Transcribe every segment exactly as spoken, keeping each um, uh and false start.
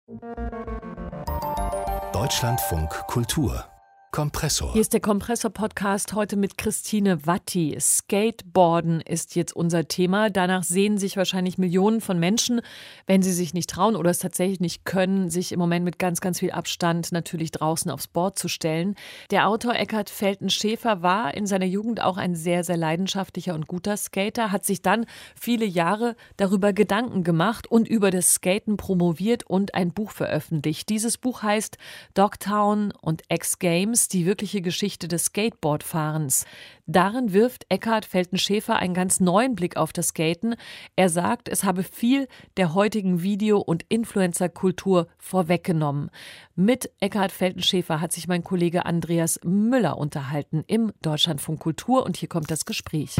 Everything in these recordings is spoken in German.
Deutschlandfunk Kultur Kompressor. Hier ist der Kompressor-Podcast heute mit Christine Watti. Skateboarden ist jetzt unser Thema. Danach sehen sich wahrscheinlich Millionen von Menschen, wenn sie sich nicht trauen oder es tatsächlich nicht können, sich im Moment mit ganz, ganz viel Abstand natürlich draußen aufs Board zu stellen. Der Autor Eckhard Felten-Schäfer war in seiner Jugend auch ein sehr, sehr leidenschaftlicher und guter Skater, hat sich dann viele Jahre darüber Gedanken gemacht und über das Skaten promoviert und ein Buch veröffentlicht. Dieses Buch heißt Dogtown und X-Games, die wirkliche Geschichte des Skateboardfahrens. Darin wirft Eckhard Felten-Schäfer einen ganz neuen Blick auf das Skaten. Er sagt, es habe viel der heutigen Video- und Influencer-Kultur vorweggenommen. Mit Eckhard Felten-Schäfer hat sich mein Kollege Andreas Müller unterhalten im Deutschlandfunk Kultur und hier kommt das Gespräch.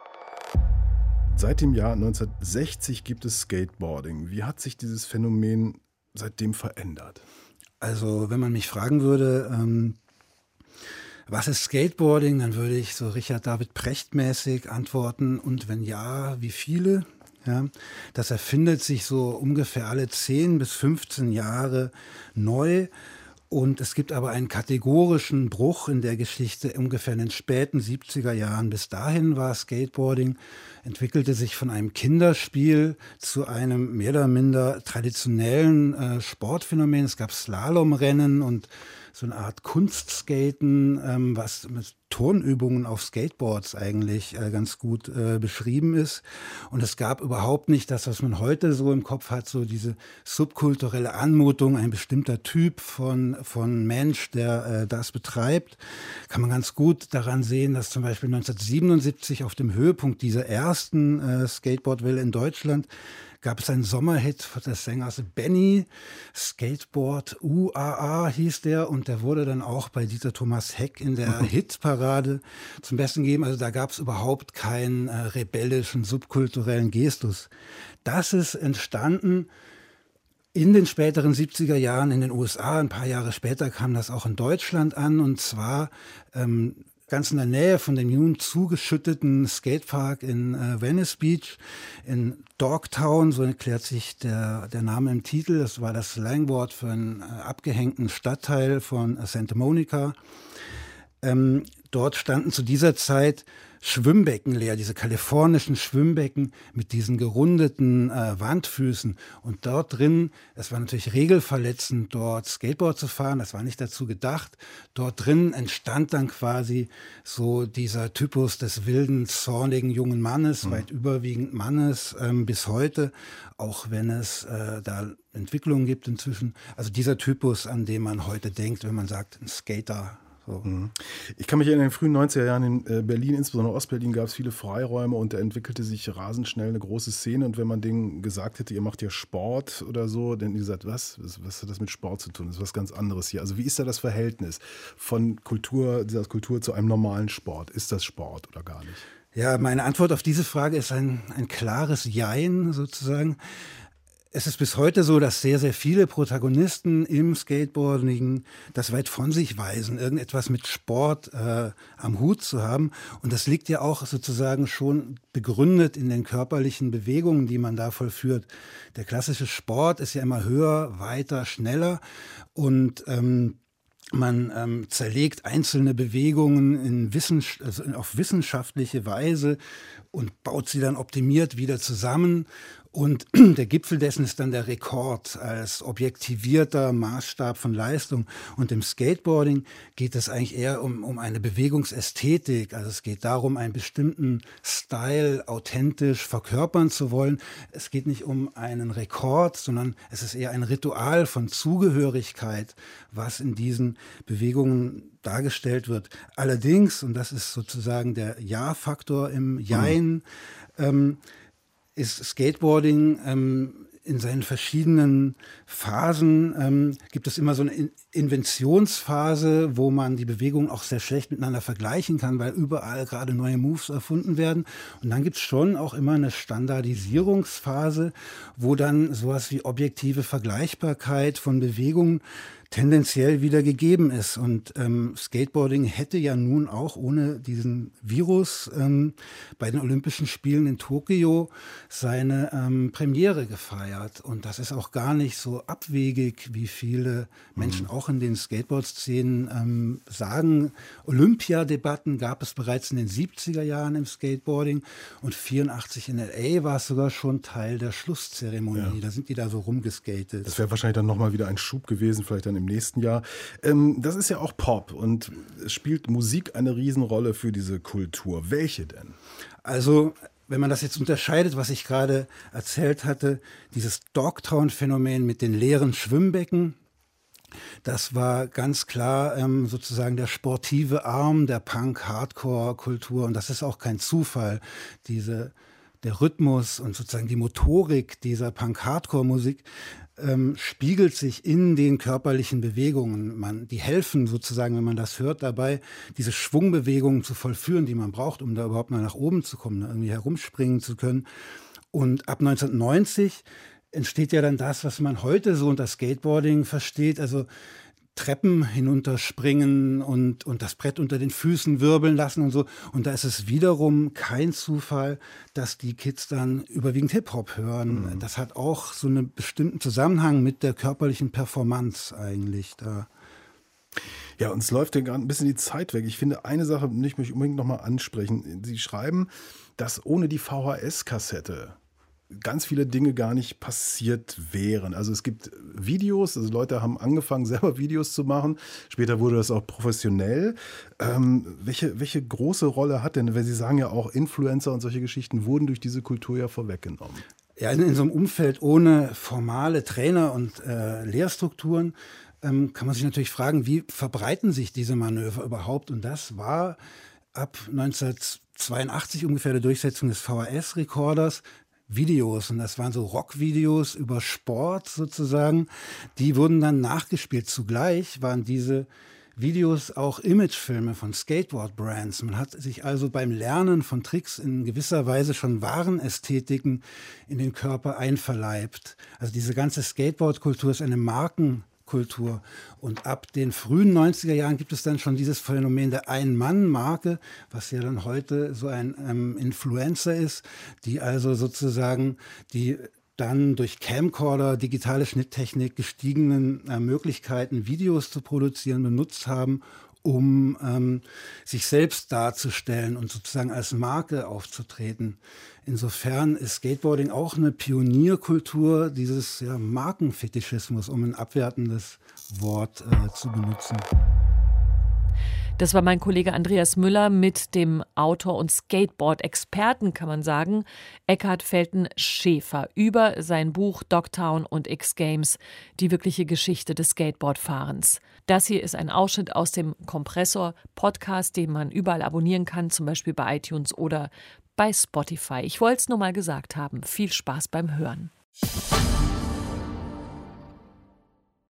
Seit dem Jahr neunzehnhundertsechzig gibt es Skateboarding. Wie hat sich dieses Phänomen seitdem verändert? Also wenn man mich fragen würde, ähm, was ist Skateboarding, dann würde ich so Richard David Precht-mäßig antworten. Und wenn ja, wie viele? Ja, das erfindet sich so ungefähr alle zehn bis fünfzehn Jahre neu. Und es gibt aber einen kategorischen Bruch in der Geschichte ungefähr in den späten siebziger Jahren. Bis dahin war Skateboarding, entwickelte sich von einem Kinderspiel zu einem mehr oder minder traditionellen äh, Sportphänomen. Es gab Slalomrennen und so eine Art Kunstskaten, ähm, was mit Turnübungen auf Skateboards eigentlich äh, ganz gut äh, beschrieben ist. Und es gab überhaupt nicht das, was man heute so im Kopf hat, so diese subkulturelle Anmutung, ein bestimmter Typ von, von Mensch, der äh, das betreibt. Kann man ganz gut daran sehen, dass zum Beispiel neunzehnhundertsiebenundsiebzig auf dem Höhepunkt dieser ersten äh, Skateboardwelle in Deutschland gab es einen Sommerhit des Sängers Benny, Skateboard U A A hieß der, und der wurde dann auch bei Dieter Thomas Heck in der Hitparade zum Besten gegeben. Also da gab es überhaupt keinen äh, rebellischen, subkulturellen Gestus. Das ist entstanden in den späteren siebziger Jahren in den U S A. Ein paar Jahre später kam das auch in Deutschland an, und zwar ähm, ganz in der Nähe von dem nun zugeschütteten Skatepark in äh, Venice Beach, in Dogtown, so erklärt sich der, der Name im Titel. Das war das Slangwort für einen äh, abgehängten Stadtteil von äh, Santa Monica. Ähm, dort standen zu dieser Zeit Schwimmbecken leer, diese kalifornischen Schwimmbecken mit diesen gerundeten äh, Wandfüßen. Und dort drin, es war natürlich regelverletzend, dort Skateboard zu fahren, das war nicht dazu gedacht. Dort drin entstand dann quasi so dieser Typus des wilden, zornigen jungen Mannes, mhm. weit überwiegend Mannes, ähm, bis heute, auch wenn es äh, da Entwicklungen gibt inzwischen. Also dieser Typus, an den man heute denkt, wenn man sagt, ein Skater. So. Ich kann mich erinnern, in den frühen neunziger Jahren in Berlin, insbesondere Ostberlin, gab es viele Freiräume und da entwickelte sich rasend schnell eine große Szene. Und wenn man denen gesagt hätte, ihr macht ja Sport oder so, dann hätten die gesagt, was? was? Was hat das mit Sport zu tun? Das ist was ganz anderes hier. Also wie ist da das Verhältnis von Kultur, dieser Kultur zu einem normalen Sport? Ist das Sport oder gar nicht? Ja, meine Antwort auf diese Frage ist ein, ein klares Jein sozusagen. Es ist bis heute so, dass sehr, sehr viele Protagonisten im Skateboarding das weit von sich weisen, irgendetwas mit Sport äh, am Hut zu haben. Und das liegt ja auch sozusagen schon begründet in den körperlichen Bewegungen, die man da vollführt. Der klassische Sport ist ja immer höher, weiter, schneller und ähm, man ähm, zerlegt einzelne Bewegungen in Wissens- also auf wissenschaftliche Weise und baut sie dann optimiert wieder zusammen. Und der Gipfel dessen ist dann der Rekord als objektivierter Maßstab von Leistung. Und im Skateboarding geht es eigentlich eher um, um eine Bewegungsästhetik. Also es geht darum, einen bestimmten Style authentisch verkörpern zu wollen. Es geht nicht um einen Rekord, sondern es ist eher ein Ritual von Zugehörigkeit, was in diesen Bewegungen dargestellt wird. Allerdings, und das ist sozusagen der Ja-Faktor im Jein, mhm. ähm, ist Skateboarding ähm, in seinen verschiedenen Phasen, ähm, gibt es immer so eine In- Inventionsphase, wo man die Bewegungen auch sehr schlecht miteinander vergleichen kann, weil überall gerade neue Moves erfunden werden. Und dann gibt es schon auch immer eine Standardisierungsphase, wo dann sowas wie objektive Vergleichbarkeit von Bewegungen tendenziell wieder gegeben ist. Und ähm, Skateboarding hätte ja nun auch ohne diesen Virus ähm, bei den Olympischen Spielen in Tokio seine ähm, Premiere gefeiert. Und das ist auch gar nicht so abwegig, wie viele Menschen mhm. auch in den Skateboard-Szenen ähm, sagen. Olympiadebatten gab es bereits in den siebziger Jahren im Skateboarding und vierundachtzig in L A war es sogar schon Teil der Schlusszeremonie. Ja. Da sind die da so rumgeskatet. Das wäre wahrscheinlich dann nochmal wieder ein Schub gewesen, vielleicht dann im nächsten Jahr. Ähm, das ist ja auch Pop und es spielt Musik eine Riesenrolle für diese Kultur. Welche denn? Also, wenn man das jetzt unterscheidet, was ich gerade erzählt hatte, dieses Dogtown-Phänomen mit den leeren Schwimmbecken, das war ganz klar ähm, sozusagen der sportive Arm der Punk-Hardcore-Kultur. Und das ist auch kein Zufall. Diese, der Rhythmus und sozusagen die Motorik dieser Punk-Hardcore-Musik ähm, spiegelt sich in den körperlichen Bewegungen. Man, die helfen sozusagen, wenn man das hört, dabei, diese Schwungbewegungen zu vollführen, die man braucht, um da überhaupt mal nach oben zu kommen, irgendwie herumspringen zu können. Und ab neunzehnhundertneunzig entsteht ja dann das, was man heute so unter Skateboarding versteht, also Treppen hinunterspringen und, und das Brett unter den Füßen wirbeln lassen und so. Und da ist es wiederum kein Zufall, dass die Kids dann überwiegend Hip-Hop hören. Mhm. Das hat auch so einen bestimmten Zusammenhang mit der körperlichen Performance eigentlich da. Ja, uns läuft ja gerade ein bisschen die Zeit weg. Ich finde, eine Sache möchte ich unbedingt nochmal ansprechen. Sie schreiben, dass ohne die V H S-Kassette ganz viele Dinge gar nicht passiert wären. Also es gibt Videos, also Leute haben angefangen, selber Videos zu machen. Später wurde das auch professionell. Ähm, welche, welche große Rolle hat denn, weil Sie sagen ja auch, Influencer und solche Geschichten wurden durch diese Kultur ja vorweggenommen? Ja, in, in so einem Umfeld ohne formale Trainer und äh, Lehrstrukturen ähm, kann man sich natürlich fragen, wie verbreiten sich diese Manöver überhaupt? Und das war ab neunzehnhundertzweiundachtzig ungefähr der Durchsetzung des V H S-Rekorders. Videos, und das waren so Rockvideos über Sport sozusagen, die wurden dann nachgespielt. Zugleich waren diese Videos auch Imagefilme von Skateboard-Brands. Man hat sich also beim Lernen von Tricks in gewisser Weise schon Warenästhetiken in den Körper einverleibt. Also diese ganze Skateboard-Kultur ist eine Markenkultur. Und ab den frühen neunziger Jahren gibt es dann schon dieses Phänomen der Ein-Mann-Marke, was ja dann heute so ein ähm, Influencer ist, die also sozusagen die dann durch Camcorder, digitale Schnitttechnik gestiegenen äh, Möglichkeiten, Videos zu produzieren, benutzt haben, um ähm, sich selbst darzustellen und sozusagen als Marke aufzutreten. Insofern ist Skateboarding auch eine Pionierkultur dieses ja, Markenfetischismus, um ein abwertendes Wort äh, zu benutzen. Das war mein Kollege Andreas Müller mit dem Autor und Skateboard-Experten, kann man sagen, Eckhard Felten-Schäfer, über sein Buch Dogtown und X-Games, die wirkliche Geschichte des Skateboardfahrens. Das hier ist ein Ausschnitt aus dem Kompressor-Podcast, den man überall abonnieren kann, zum Beispiel bei iTunes oder bei Spotify. Ich wollte es nur mal gesagt haben. Viel Spaß beim Hören.